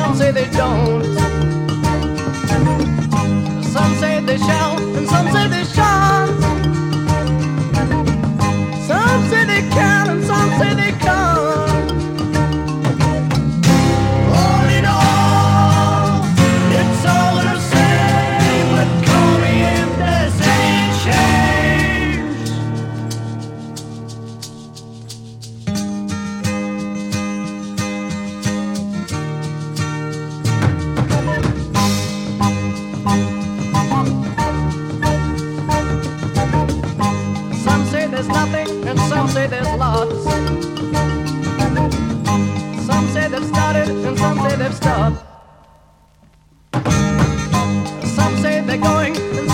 some say they don't. Some say they shall, and some say they shan't. Some say they can, and some say they can't. All in all, it's all the same. But call me if there's any change. Some say there's nothing, and some say there's lots. Some say they've started, and some say they've stopped. Some say they're going, and